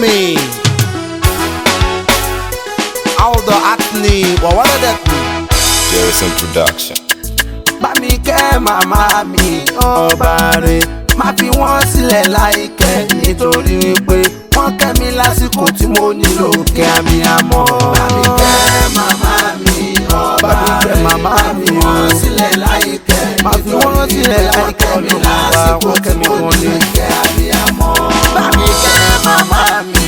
me. Aldo Atney, what are that? Jerison Production. Bá mi kẹ́ màmá mi ọba rẹ̀, má fi wọ́n sílẹ̀ láìkẹ́ nítorí wípé wọ́n kẹ́ mi lásìkò tí mo nílò kẹ́ abiyamọ. Bá mi kẹ́ màmá mi ọba rẹ̀, má fi wọ́n sílẹ̀ láìkẹ́, má fi wọ́n sílẹ̀ láìkẹ́ mi lásìkò tí mo nílò kẹ́ abiyamọ. Bá mi kẹ́ màmá mi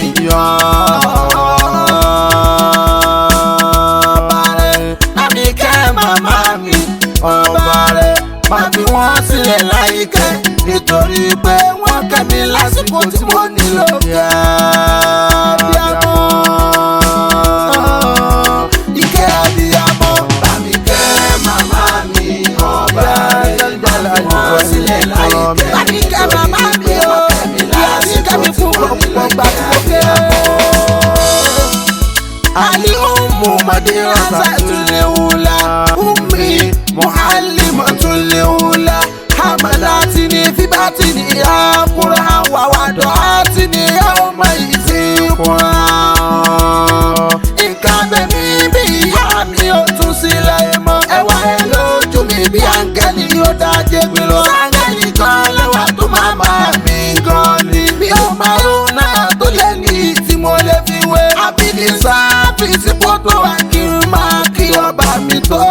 ọba rẹ̀, bá mi kẹ́ màmá mi ọba rẹ̀, má fi wọ́n sílẹ̀ láìkẹ́ nítorí pé wọ́n kẹ́ mi lásìkò tí mo nílò abiyamọ. Ìkẹ́ abiyamọ. Bá mi kẹ́ màmá mi ọba rẹ̀, má fi wọ́n sílẹ̀ láìkẹ́. Bá mi kẹ́ màmá mi o, ìyá mi kẹ́ mi fún gbogbo gbà tí mo kẹ́. Ali madrasatul ula, ummi muallimatul ula, hamalatini fi batini ya Qur'an wa wada'atini yawma Qur'an. Nǹkan bẹ̀mí bí ìyá mi ò tún sílẹ̀ mọ́, ẹwà ẹ lójú mi bí áńgẹ́lì yóò dájé mi lọ. Áńgẹ́lì kan lẹ́wà tó màmá mi gan ni, bí ó máa ń náà tó lé ní tí mo lè fi wé. Àbíkí sáfìsì pọ́tò wá kí n máa kí ọba mi tó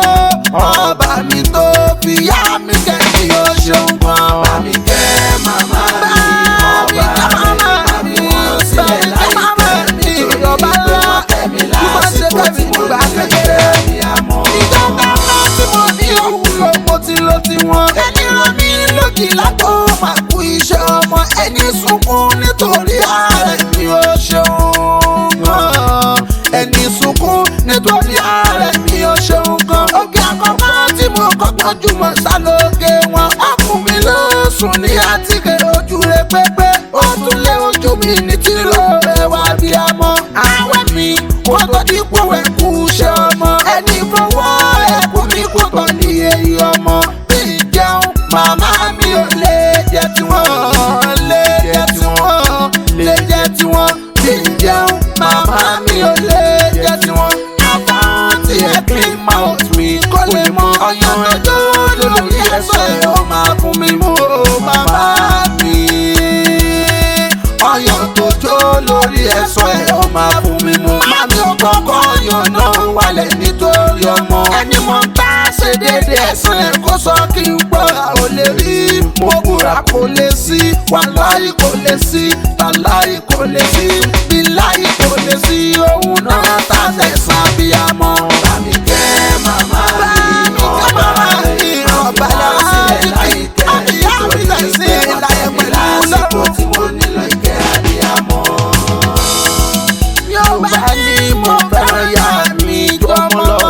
fìyà mi kẹ́ kí o ṣeun gan. Bá mi kẹ́ màmá mi ọba rẹ̀, má fi wọ́n sílẹ̀ láìpẹ́ nítorí pé wọ́n kẹ́ mi lásìkò tí mo gbà kékeré. Ìjọba ńlá tí mo ní òwúrọ̀ mo ti lo tiwọn. Ẹni rán mi lókì lápò máa kú iṣẹ́ ọmọ, ẹni sunkún nítorí ààrẹ mi ò ṣeun gan. Ẹni sunkún nítorí ààrẹ mi ò ṣeun gan. Oge àkọ́kọ́ tí mo kọ́kọ́ jùmọ̀ sálóge wọn, ọkùn mi ló sùn ní àtìkè ojú rẹ pépé, ó tún lé ojú mi ní tìrò ẹwà bí amọ. Àwẹ̀ mi kò tó dípò ẹ̀kú iṣẹ́ ọmọ, ẹni fọwọ́ ẹ̀kú mi kò tọ́ ní èyí ọmọ. Bí ìjẹun màmá mi ò lè jẹ tiwọn, lè jẹ tiwọn. Bí ìjẹun màmá mi ò lè jẹ tiwọn. Àfọ̀hún tí ẹ clean mouth mi kò lè mọ ọyàn lọ́jọ́ lórí ẹ̀sọ́ ẹ̀ ó máa fún mi mú o màmá mi. Ọyàn tó jó lórí ẹ̀sọ́ ẹ̀ ó máa fún mi mú. Màmí ò kọ́kọ́ ọyàn náà wálẹ̀ nítorí ọmọ. Ẹni mo ń bá ṣe déédé ẹ̀sán ẹ̀ kó sọ kí n gbọ́ ò lè rí. Mo búra kò lè sí, wàláhì kò lè sí, tàláhì kò lè sí, bíláhì kò lè sí, òun náà ta tẹ̀sán abiyamọ. Bá mi kẹ́ màmá mi ọba rẹ̀, ọba sílẹ̀ láìkẹ́ nítorí pé wọ́n kẹ́ mi lásìkò tí mo nílò ìkẹ́ abiyamọ. Yorùbá ní mo fẹ́ràn ìyá mi jọmọ lọ.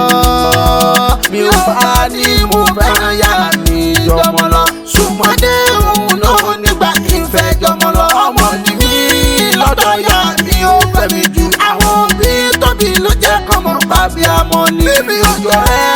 Yorùbá ní mo fẹ́ràn ìyá mi jọmọ lọ. Ṣùgbọ́n dé òun náà nígbà kí n fẹ́ jọmọ lọ. Ọmọ ni mí lọ́dọ̀ ìyá mi ó fẹ́ mi jù. Àwọn òbí tóbi ló jẹ́ kọ́mọ bábí àmọ́ ni. Bíbí òjò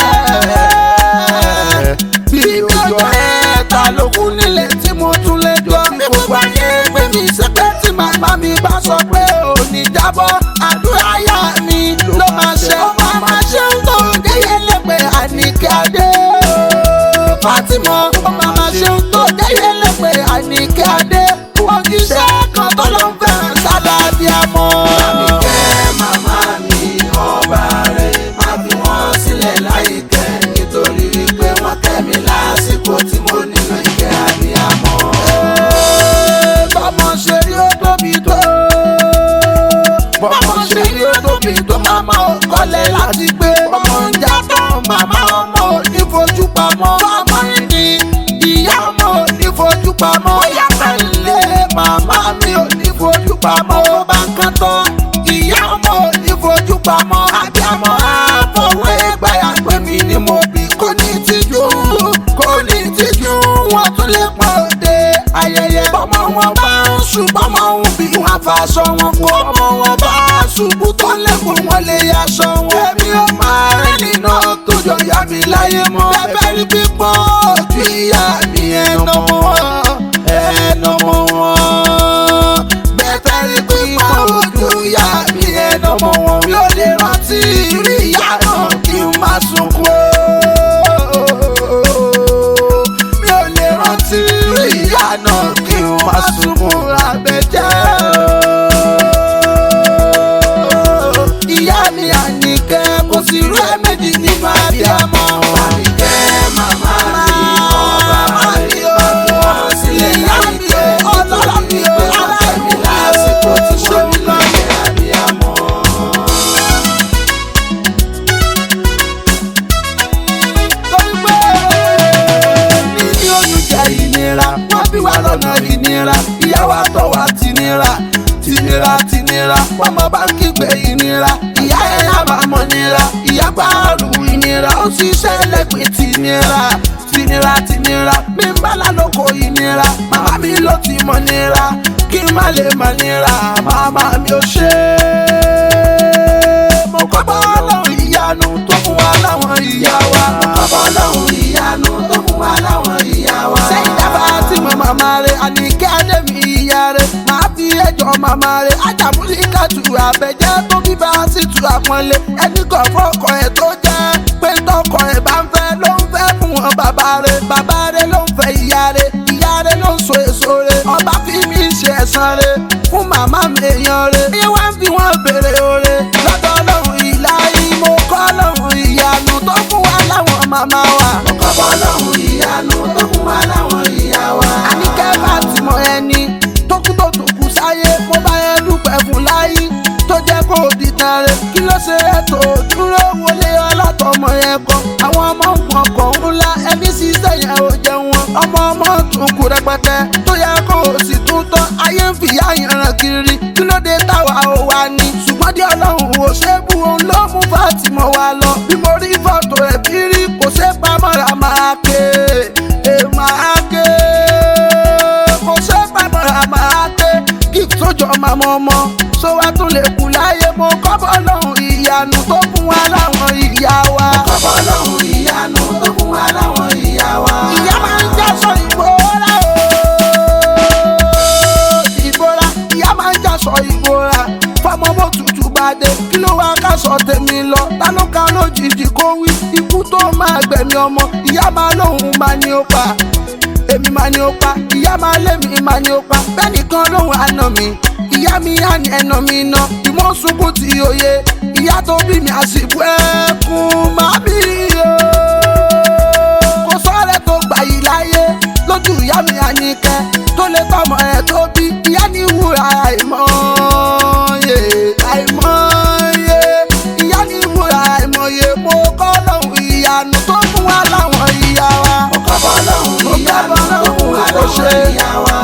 ẹ̀ ta ló kù nílẹ̀ tí mo tún lè jọ. Bí gbogbo ayé gbé mi sẹ́pẹ́ tí màmá mi bá sọ pé ò ní jábọ́. Àdúrà ìyá mi ló máa ṣe. Ó máa ṣe ń tó gẹ́yẹ́ lẹ́pẹ́ Àníkẹ́ Adé. Fátímọ̀ ó máa ṣe ń tó gẹ́yẹ́ lẹ́pẹ́ Àníkẹ́ Adé. Òjíṣẹ́ kan tó ló ń fẹ́ràn sábà bí amọ̀. Bá mi kẹ́ màmá mi ọba rẹ̀, má fi wọ́n sílẹ̀ láìkẹ́ nítorí wípé wọ́n kẹ́ mi lásìkò tí mo nílò ìkẹ́ abiyamọ. Bọ́mọ ṣe rí ó tóbi tó, bọ́mọ ṣe rí ó tóbi tó, màmá ò kọ́lẹ̀ láti gbé. Ọmọ ń jábọ̀ màmá ọmọ ò ní fojú pamọ́. Ọmọ ní ìyá ọmọ ò ní fojú pamọ́. Ó yàtọ̀ ilé màmá mi ò ní fojú pamọ́. Ó bá ń kán tán ìyá ọmọ ò ní fojú pamọ́. Abiyamọ àfọwọ́ ẹgbàá pé mi ni mo bí. Kò ní tìjú, wọ́n tún lè pọ̀ dé ayẹyẹ. Bọ́mọ wọn bá ń ṣùgbọ́n ọmọ òun bí wọ́n fàṣọ wọn kó. Ọmọ wọn bá ṣubú tó lẹ́kùn wọn lè yaṣọ wọn. Èmi ò máa rìn nínú tó jọ yá mi láyé mọ́. Bẹ́ẹ̀ rí pípọ́ ojú ìyá mi ẹ̀nà mọ́ wọn. Bẹ́ẹ̀ rí pípọ́ sí ìyá náà kí n má sunkún Àbẹ̀jẹ́. Ìyá mi Àníkẹ́ kò sí irú ẹ̀ méjì nínú abiyamọ. Àníkẹ́ màmá mi ọba mi bá fi wọ́n sílẹ̀ láyé ọlọ́run mi ò aláìní lásìkò tí mo ní lọ́yẹ̀ abiyamọ. Níní oyún jẹ́ ìnira, wọ́n bí wa lọ́nà ìnira, ìyá wa tọ́ wa tìnira tìnira ọmọ bá ń kígbe ìnira ìyá ẹ̀ yá bá mọ̀ nira ìyá gbàrú ìnira ó sì ṣẹlẹ̀ pé tìnira mi ń bá lálòkò ìnira màmá mi ló ti mọ̀ nira kí n má lè mọ̀ nira màmá mi ò ṣe é. Mo kọ́ bọ́ lọ́hùn ìyanu tó fún wa láwọn ìyá wa. Mo kọ́ bọ́ lọ́hùn ìyanu tó fún wa láwọn ìyá wa. Sẹ́yìn dábàá tí mo màmá rẹ̀ Àníkẹ́ Adémi ìyá rẹ̀ máa fi ẹjọ́ màmá rẹ̀ Ajámúlí Kàtú Àbẹ̀jẹ́ tó bí bá sì tu àpọ́nlé ẹni kan fọ́kọ ẹ̀ tó jẹ́ pé tọkọ ẹ̀ bá ń fẹ́ ló ń fẹ́ fún wọn bàbá rẹ̀ ló ń fẹ́ ìyá rẹ̀ ló ń so èso rẹ̀ ọba fi mí ṣe ẹ̀san rẹ̀ fún màmá mi èèyàn rẹ̀ iye wá ń fi wọ́n béèrè oore lọ́dọ̀ Ọlọ́run ìlàyé mo kọ́ Ọlọ́run ìyanu tó fún wa láwọn màmá wa. Mo kọ́ bọ́ Ọlọ́run ìyanu tó fún wa láwọn ìyá wa. Àníkẹ́ bá ti mọ ẹni tó kú sáyé mo bá yẹn dúpẹ́ fún láyé tó jẹ́ kó di tán rẹ̀ kí ló ṣe é tó dúró wọlé ọlọ́tọ̀ọmọ yẹn kan àwọn ọmọ nǹkan kan ńlá ẹni ṣiṣẹ́ yẹn ò jẹun wọn ọmọ tún kú rẹpẹtẹ tó yẹ kó o sì tún tọ́ ayé ń fìyà yẹn ràn kiri kí ló dé táwa ò wá ní ṣùgbọ́n díẹ̀ Ọlọ́run ò ṣe é bu òun ló mú Fátímọ̀ wá lọ bí mo rí fọ́tò ẹ̀ bí rí kò ṣe é pamọ́ra máa ké kò ṣe é pamọ́ra máa ké sójọ́ màmá ọmọ sọ wá tún lè kú láyé mo kọ́ bọ́ lọ́hùn ìyanu tó fún wa láwọn ìyá wa. Mo kọ́ bọ́ lọ́hùn ìyanu tó fún wa láwọn ìyá wa. Ìyá máa ń jásọ ìbora ìyá máa ń jásọ ìbora fọmọ bó tutù bá dé kí ló wá ká sọ tèmi lọ tálọ́ka lójijì kó wí ikú tó máa gbẹ̀mí ọmọ ìyá máa lóhùn máa ní ó pa èmi máa ní ó pa ìyá máa lémi máa ní ó pa bẹ́ẹ̀ nìkan lóhùn àná mi ìyá mi á ní ẹnà mi ná ìmọ̀ sunkún ti òye ìyá tó bí mi àsìkò ẹkún máa bí o. Kò sọ́ọ̀rẹ́ tó gbà yìí láyé lójú ìyá mi Àníkẹ́ tó lè tọmọ ẹ̀ tó bí ìyá ní wúrà àìmọye ìyá ní wúrà àìmọye mo kọ́ lọ́hùn ìyanu tó fún wa láwọn ìyá wa. Mo kọ́ bọ́ lọ́hùn ìyanu tó fún wa láwọn ìyá wa.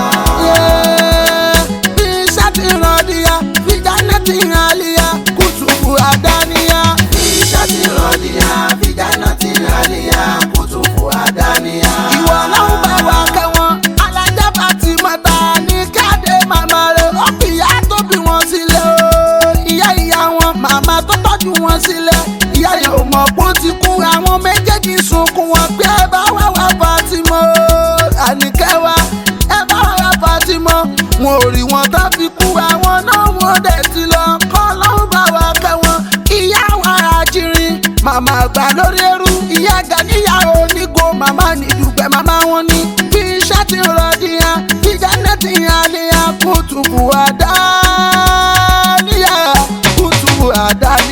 Bí iṣẹ́ ti ràn díya fìdáná ti ràn líya kùtùkù àdáníyá. Bí iṣẹ́ ti ràn díya fìdáná ti ràn líya kùtùkù àdáníyá. Ìwọ lọ́hùn bá wa kẹ́wọ́n alájà bá ti mọ̀ta ní káde màmá rẹ̀ ó fi ìyá tó bí wọn sílẹ̀ o. Ìyá wọn màmá tó tọ́jú wọn sílẹ̀ ìyá yẹn ò mọ̀ pọ́n ti kú àwọn méjèèjì sunkún wọn pé ẹ bá wà wá Fátímọ̀ Àníkẹ́ wa ẹ bá wà wá Fátímọ̀ wọn ò rí wọn tó fi kú àwọn náà wọn dẹ̀ ti lọ kọ́ lọ́hùn bá wa kẹ́ wọn ìyá wa Àjírin màmá àgbà lórí ẹrú ìyá Gàníyà onígo màmá ní Dùgbẹ̀ màmá wọn ní bí iṣẹ́ ti rọ̀ díyan bí jẹ́nẹ́ ti yàn níyà kùtùkù àdáníyà kùtùkù àdáníyà.